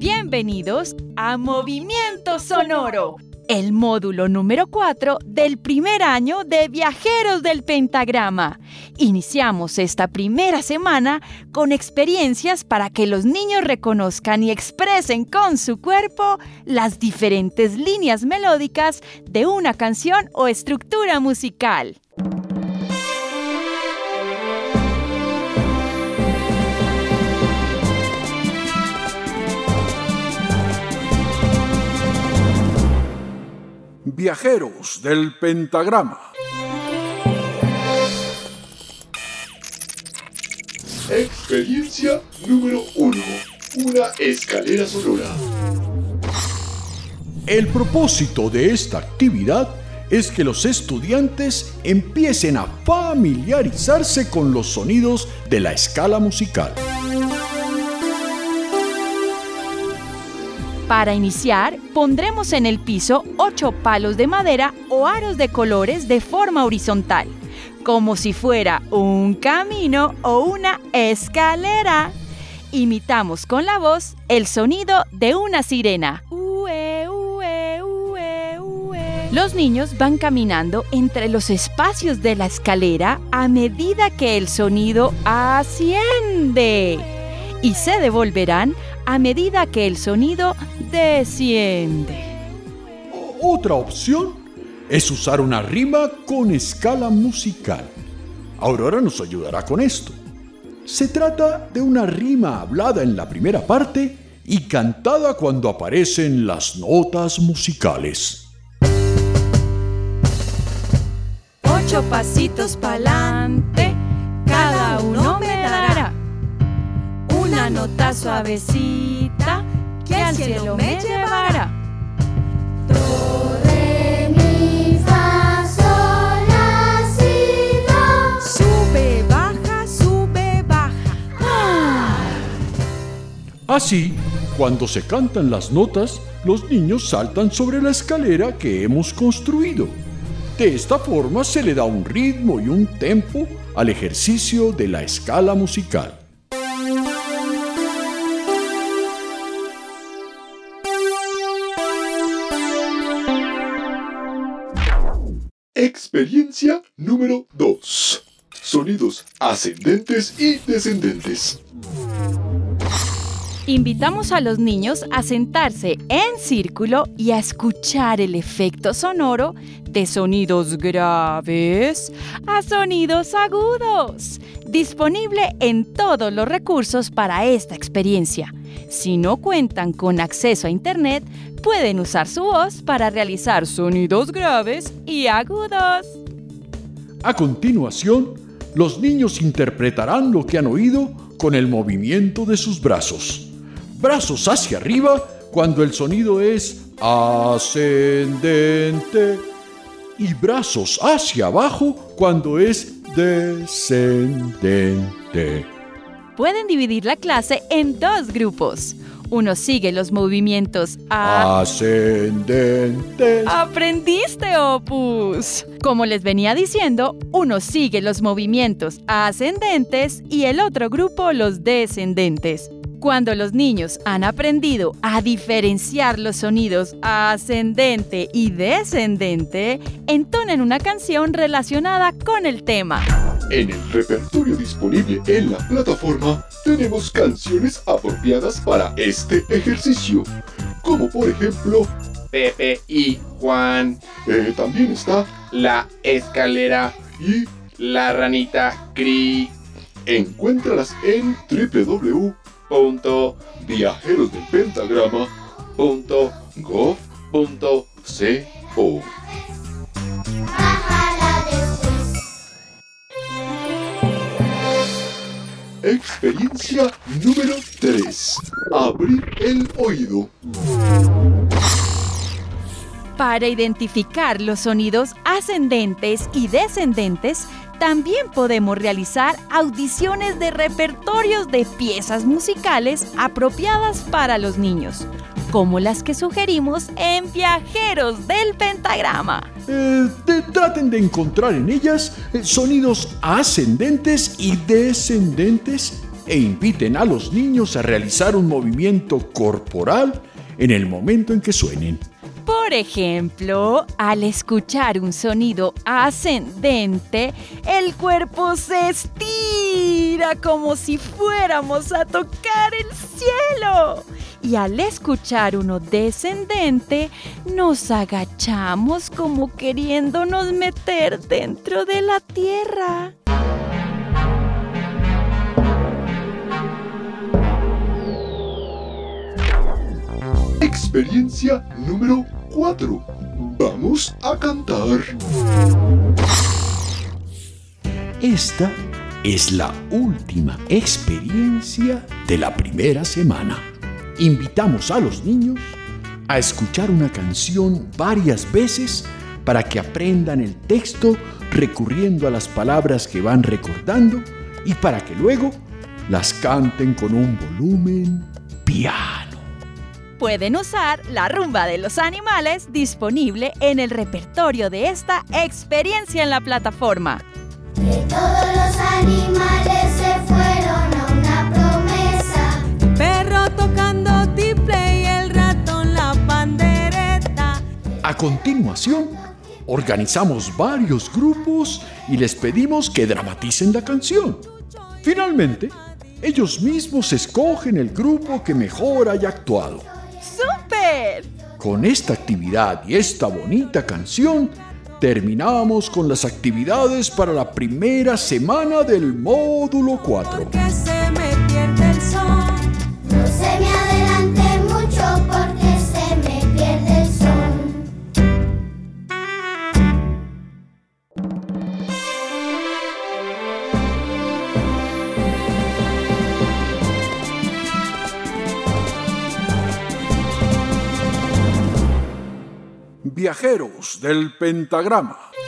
Bienvenidos a Movimiento Sonoro, el módulo número 4 del primer año de Viajeros del Pentagrama. Iniciamos esta primera semana con experiencias para que los niños reconozcan y expresen con su cuerpo las diferentes líneas melódicas de una canción o estructura musical. Viajeros del Pentagrama. Experiencia número 1. Una escalera sonora. El propósito de esta actividad es que los estudiantes empiecen a familiarizarse con los sonidos de la escala musical. Para iniciar, pondremos en el piso 8 palos de madera o aros de colores de forma horizontal, como si fuera un camino o una escalera. Imitamos con la voz el sonido de una sirena. Ue, ue, ue, ue. Los niños van caminando entre los espacios de la escalera a medida que el sonido asciende y se devolverán a medida que el sonido desciende. Otra opción es usar una rima con escala musical. Aurora nos ayudará con esto. Se trata de una rima hablada en la primera parte y cantada cuando aparecen las notas musicales. 8 pasitos pa'lante, cada uno me dará una nota suavecita que al cielo me llevará. Do, re, mi, fa, sol, la, si, do. Sube, baja, Así, cuando se cantan las notas, los niños saltan sobre la escalera que hemos construido. De esta forma se le da un ritmo y un tempo al ejercicio de la escala musical. Experiencia número 2. Sonidos ascendentes y descendentes. Invitamos a los niños a sentarse en círculo y a escuchar el efecto sonoro de sonidos graves a sonidos agudos, disponible en todos los recursos para esta experiencia. Si no cuentan con acceso a Internet, pueden usar su voz para realizar sonidos graves y agudos. A continuación, los niños interpretarán lo que han oído con el movimiento de sus brazos. Brazos hacia arriba cuando el sonido es ascendente y brazos hacia abajo cuando es descendente. Pueden dividir la clase en 2 grupos. Uno sigue los movimientos ascendentes. ¡Aprendiste, Opus! Como les venía diciendo, uno sigue los movimientos ascendentes y el otro grupo los descendentes. Cuando los niños han aprendido a diferenciar los sonidos ascendente y descendente, entonan una canción relacionada con el tema. En el repertorio disponible en la plataforma tenemos canciones apropiadas para este ejercicio, como por ejemplo Pepe y Juan, también está La Escalera y La Ranita Cri. Encuéntralas en www.viajerosdelpentagrama.gov.co. Bájala después. Experiencia número 3. Abrir el oído. Para identificar los sonidos ascendentes y descendentes, también podemos realizar audiciones de repertorios de piezas musicales apropiadas para los niños, como las que sugerimos en Viajeros del Pentagrama. Traten de encontrar en ellas sonidos ascendentes y descendentes e inviten a los niños a realizar un movimiento corporal en el momento en que suenen. Por ejemplo, al escuchar un sonido ascendente, el cuerpo se estira como si fuéramos a tocar el cielo. Y al escuchar uno descendente, nos agachamos como queriéndonos meter dentro de la tierra. Experiencia número 4. Vamos a cantar. Esta es la última experiencia de la primera semana. Invitamos a los niños a escuchar una canción varias veces para que aprendan el texto recurriendo a las palabras que van recordando y para que luego las canten con un volumen piano. Pueden usar la rumba de los animales disponible en el repertorio de esta experiencia en la plataforma. Que todos los animales se fueron a una promesa. El perro tocando tiple y el ratón la pandereta. A continuación, organizamos varios grupos y les pedimos que dramaticen la canción. Finalmente, ellos mismos escogen el grupo que mejor haya actuado. ¡Súper! Con esta actividad y esta bonita canción, terminamos con las actividades para la primera semana del módulo 4. Porque se me pierde el son. No se me adelante mucho porque se me pierde el son. Viajeros del pentagrama.